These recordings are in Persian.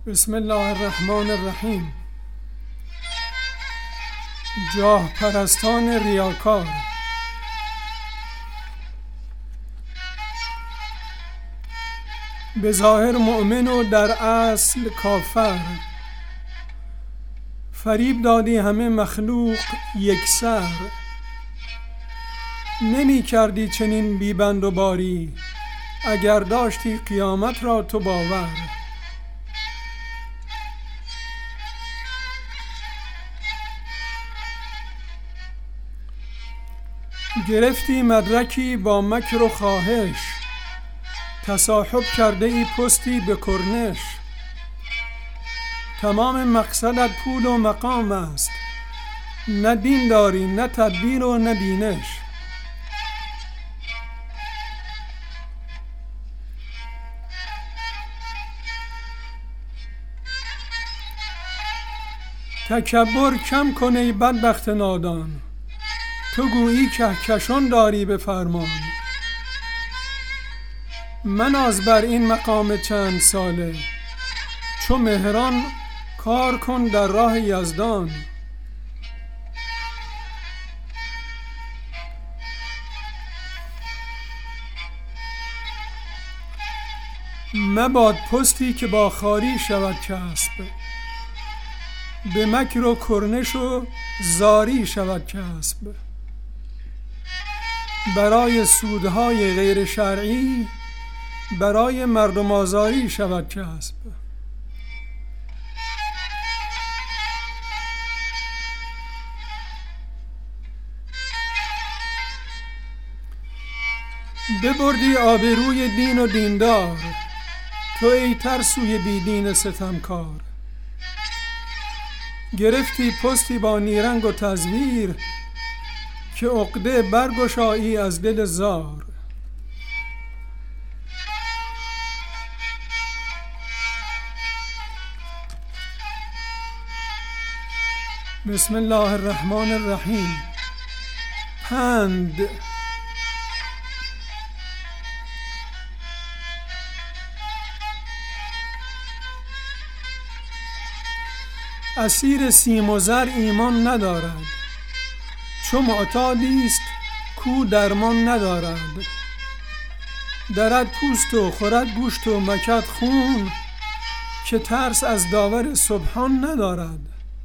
بسم الله الرحمن الرحیم. جاه پرستان ریاکار. به ظاهر مؤمن و در اصل کافر، فریب دادی همه مخلوق یکسر. نمی کردی چنین بیبند و باری، اگر داشتی قیامت را تو باور. گرفتی مدرکی با مکر و خواهش، تصاحب کرده ای پستی به کرنش. تمام مقصدت پول و مقام است، نه دین داری نه تدبیر و نه بینش. تکبر کم کن ای بدبخت نادان، تو گویی کهکشان داری به فرمان. مناز بر این مقام چند ساله، چو مهران کار کن در راه یزدان. مباد پستی که با خواری شود کسب، به مکر و کرنش و زاری شود کسب. برای سودهای غیر شرعی، برای مردم آزاری شود کسب. ببردی آبروی دین و دیندار، تو ای ترسوی بی دین ستمکار. گرفتی پستی با نیرنگ و تزویر، که عقده برگشایی از دل زار. بسم الله الرحمن الرحیم. پند. اسیر سیم و زر ایمان ندارد، چو معتادیست کو درمان ندارد. درد پوست و خورد گوشت و مکد خون، که ترس از داور سبحان ندارد.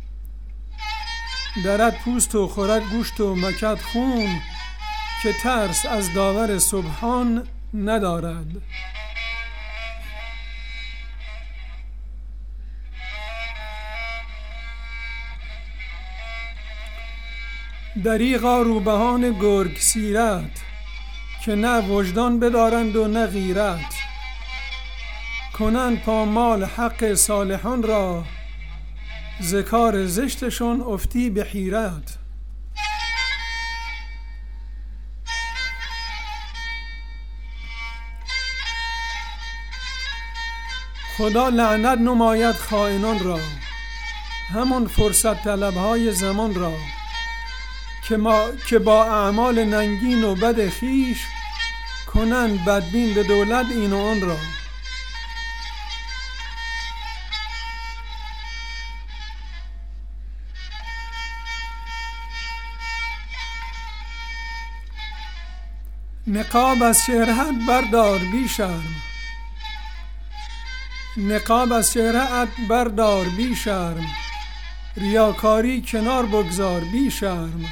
درد پوست و خورد گوشت و مکد خون، که ترس از داور سبحان ندارد. دریغا روبهان گرگ سیرت، که نه وجدان بدارند و نه غیرت. کنند پامال حق صالحان را، ز کار زشتشون افتی به حیرت. خدا لعنت نماید خائنان را، همون فرصت طلبهای زمان را. که با اعمال ننگین و بد خویش، کنند بدبین به دولت این و آن را. نقاب از چهره‌ات بردار بی شرم، نقاب از چهره‌ات بردار بی شرم. ریاکاری کنار بگذار بی شرم.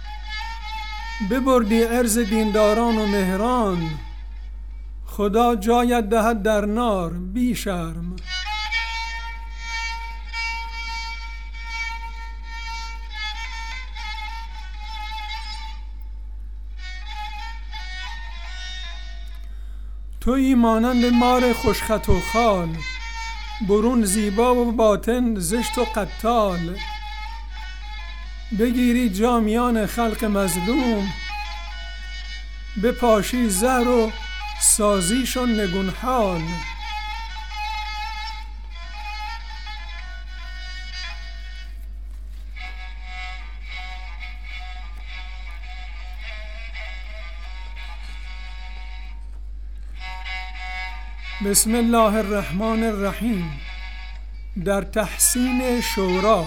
ببردی عرض دینداران و مهران، خدا جایت دهد در نار بی شرم. تویی مانند مار خوشخط و خال، برون زیبا و باطن زشت و قتال. بگیری جامیان خلق مظلوم، بپاشی زهر و سازیشون نگون حال. بسم الله الرحمن الرحیم. در تحسین شورا.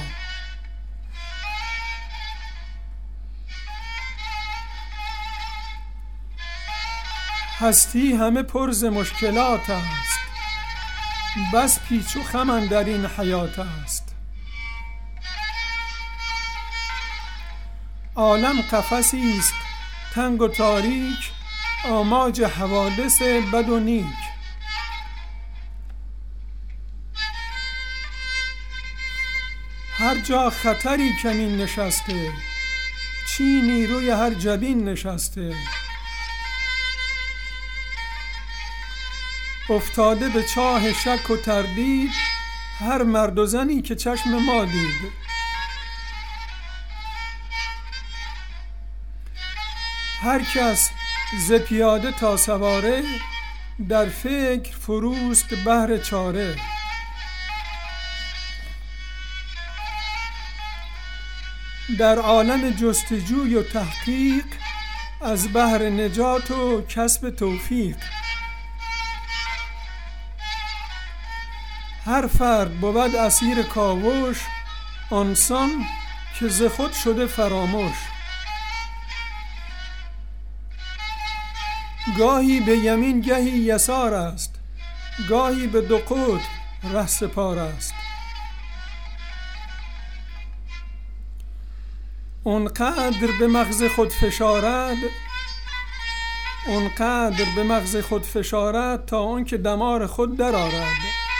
هستی همه پر ز مشکلات است، بس پیچ و خم در این حیات است. عالم قفسی است تنگ و تاریک، آماج حوادث بد و نیک. هر جا خطری کمین نشسته، چینی روی هر جبین نشسته. افتاده به چاه شک و تردید، هر مرد و زنی که چشم ما دید. هر کس ز پیاده تا سواره، در فکر فروست بهر چاره. در عالم جستجوی و تحقیق، از بهر نجات و کسب توفیق. هر فرد بود اسیر کاوش، آنسان که ز خود شده فراموش. گاهی به یمین گهی یسار است، گاهی به دو قطب ره سپار است. اونقدر به مغز خود فشارد، اونقدر به مغز خود فشارد، تا اون که دمار خود درآرد.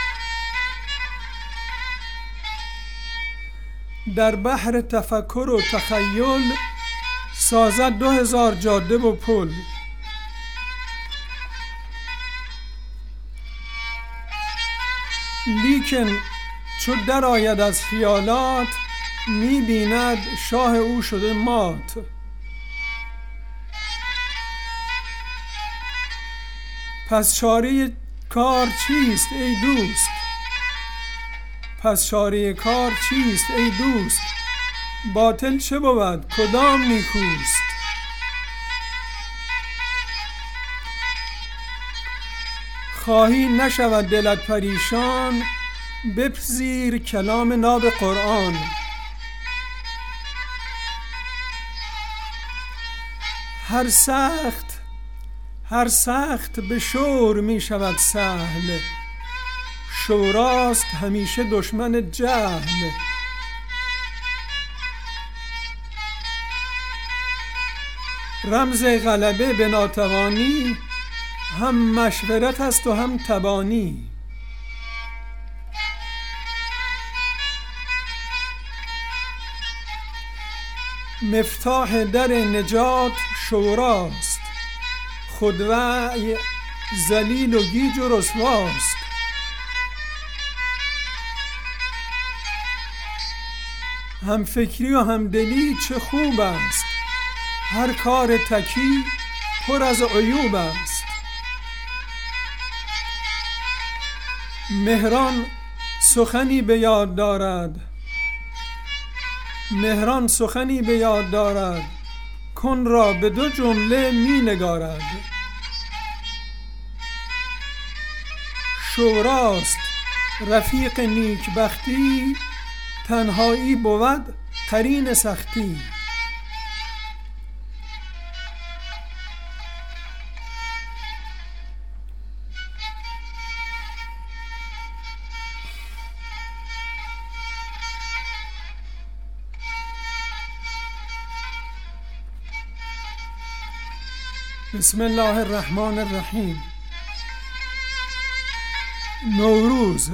در بحر تفکر و تخیل، سازد 2000 جاده و پل. لیکن چو درآید از خیالات، می بیند شاه او شده مات. پس چاره کار چیست ای دوست؟ پس چاره کار چیست ای دوست؟ باطل چه بود کدام نیکوست؟ خواهی نشود دلت پریشان، بپذیر کلام ناب قرآن. هر سخت به شور می شود سهل، شوراست همیشه دشمن جهل. رمز غلبه به ناتوانی، هم مشورت است و هم تبانی. مفتاح در نجات شوراست، خودوعی ذلیل و گیج و رسواست. هم فکری و هم دلی چه خوب است، هر کار تکی پر از عیوب است. مهران سخنی به یاد دارد، مهران سخنی به یاد دارد، کن را به 2 جمله می نگارد. شوراست رفیق نیکبختی، تنهایی بود قرین سختی. بسم الله الرحمن الرحیم. نوروز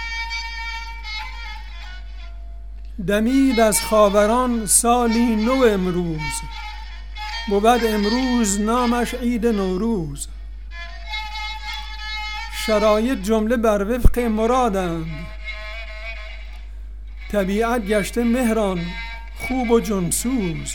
دمید از خاوران سالی نو امروز، بود امروز نامش عید نوروز. شرایط جمله بر وفق مرادند، طبیعت گشته مهران خوب و جنسوز.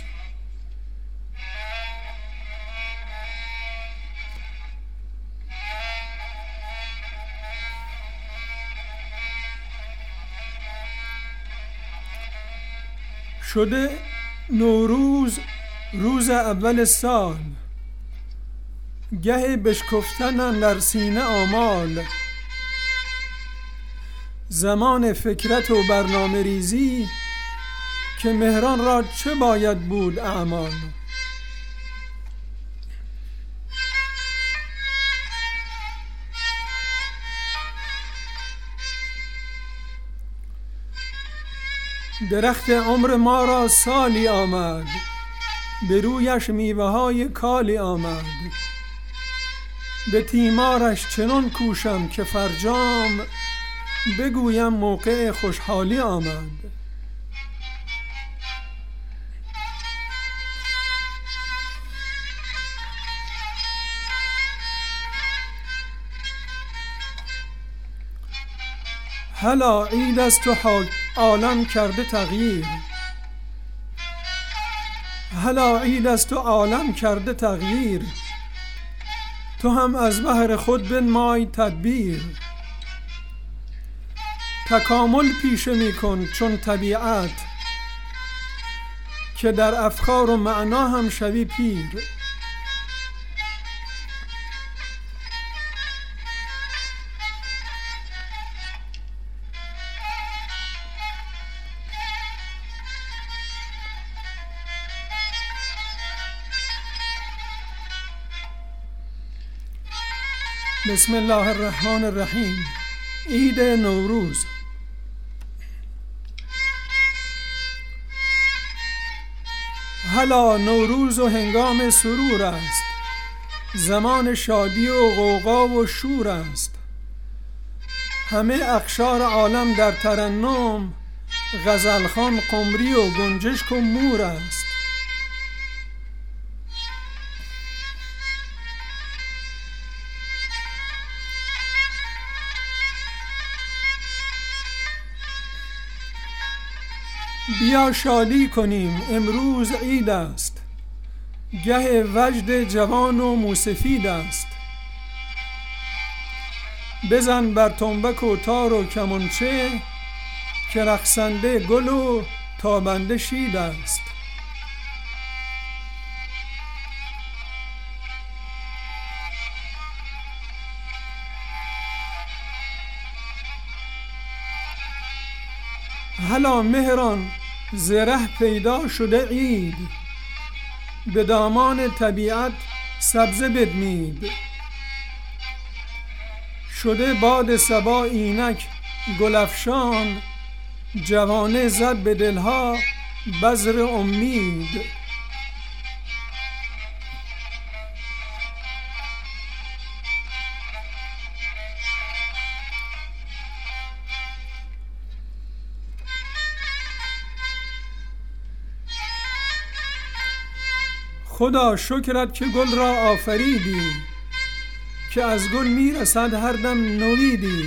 شده نوروز روز اول سال، گه بشکفتن در سینه آمال. زمان فکرت و برنامه ریزی که مهران را چه باید بود اعمال. درخت عمر ما را سالی آمد، به رویش میوه های کالی آمد. به تیمارش چنان کوشم که فرجام، بگویم موقع خوشحالی آمد. هلا عید است و عالم کرده تغییر، هلا عید است و عالم کرده تغییر. تو هم از بهر خود بنمای تدبیر. تکامل پیشه می کن چون طبیعت، که در افکار و معنا هم شوی پیر. بسم الله الرحمن الرحیم. عید نوروز. هلا نوروز و هنگام سرور است، زمان شادی و غوغا و شور است. همه اقشار عالم در ترنم، غزلخوان قمری و گنجشک و مور است. بیا شادی کنیم امروز عید است، گه وجد جوان و موسفید است. بزن بر تنبک و تار و کمانچه، که رقصنده گل و تابنده شید است. هلا مهران زره پیدا شده عید، به دامان طبیعت سبزه بدمید. شده باد صبا اینک گلفشان، جوانه زد به دلها بذر امید. خدا شکرت که گل را آفریدی، که از گل میرسد هر دم نویدی.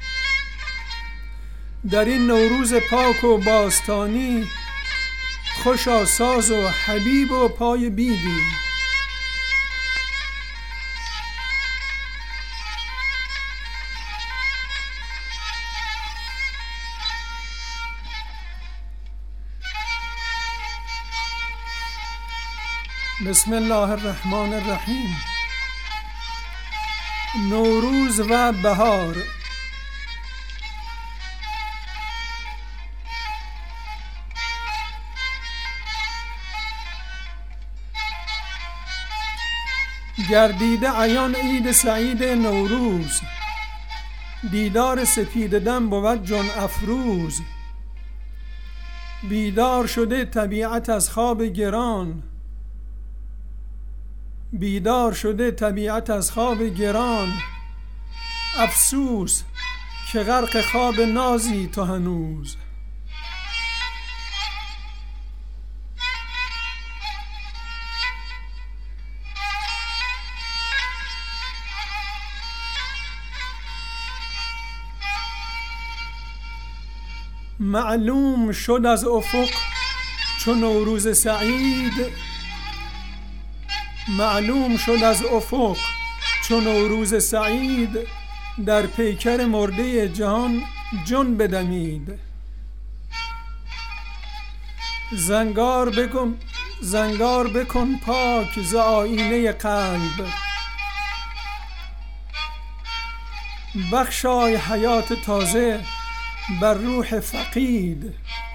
در این نوروز پاک و باستانی، خوشا ساز و حبیب و پای بیدی. بسم الله الرحمن الرحیم. نوروز و بهار. گردیده عیان عید سعید نوروز، دیدار سپید دم بود جان افروز. بیدار شده طبیعت از خواب گران، بیدار شده طبیعت از خواب گران. افسوس که غرق خواب نازی تو هنوز. معلوم شد از افق چو نوروز سعید، معلوم شد از افق چو نوروز سعید. در پیکر مرده جهان جان بدمید. زنگار بکن پاک ز آیینه قلب، بخشای حیات تازه بر روح فقید.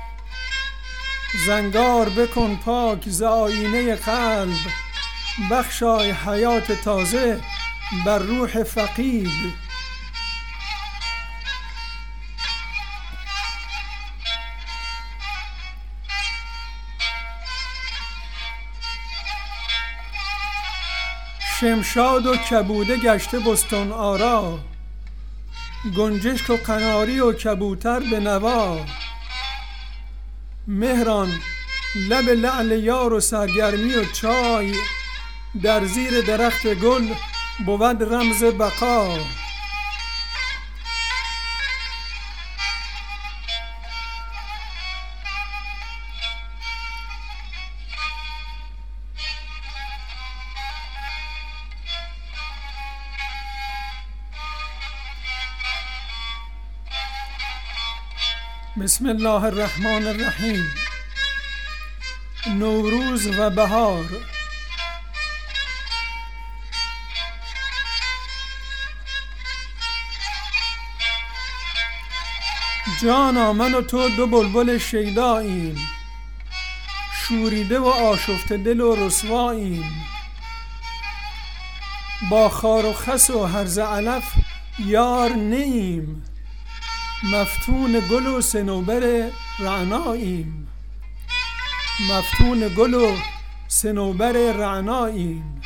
زنگار بکن پاک ز آیینه قلب، بخشای حیات تازه بر روح فقید. شمشاد و کبوده گشته بستان آرا، گنجشک و قناری و کبوتر به نوا. مهران لب لعل یار و سرگرمی و چای، در زیر درخت گل بود رمز بقا. بسم الله الرحمن الرحیم. نوروز و بهار. جانا من و تو دو بلبل شیداییم، شوریده و آشفته دل و رسواییم. با خار و خس و هرزه علف یار نییم، مفتون گل و صنوبر رعناییم. مفتون گل و صنوبر رعناییم.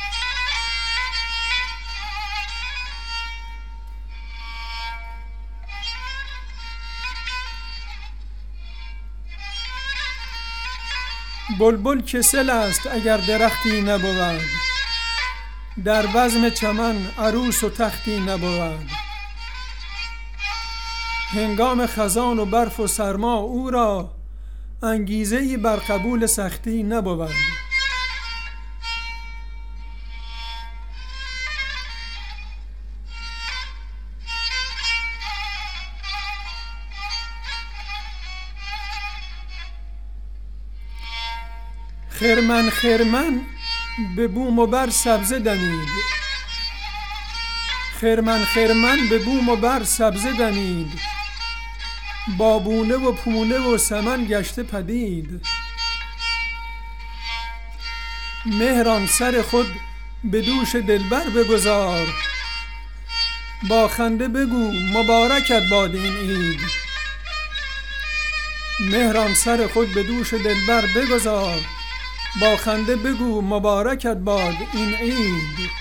بلبل کسل است اگر درختی نبود، در بزم چمن عروس و تختی نبود. هنگام خزان و برف و سرما او را، انگیزه‌ای بر قبول سختی نبود. خرمن خرمن به بوم و بر سبزه دمید، خرمن خرمن به بوم و بر سبزه دمید. بابونه و پونه و سمن گشته پدید. مهران سر خود به دوش دلبر بگذار، با خنده بگو مبارکت باد این عید. مهران سر خود به دوش دلبر بگذار، با خنده بگو مبارکت باد این عید.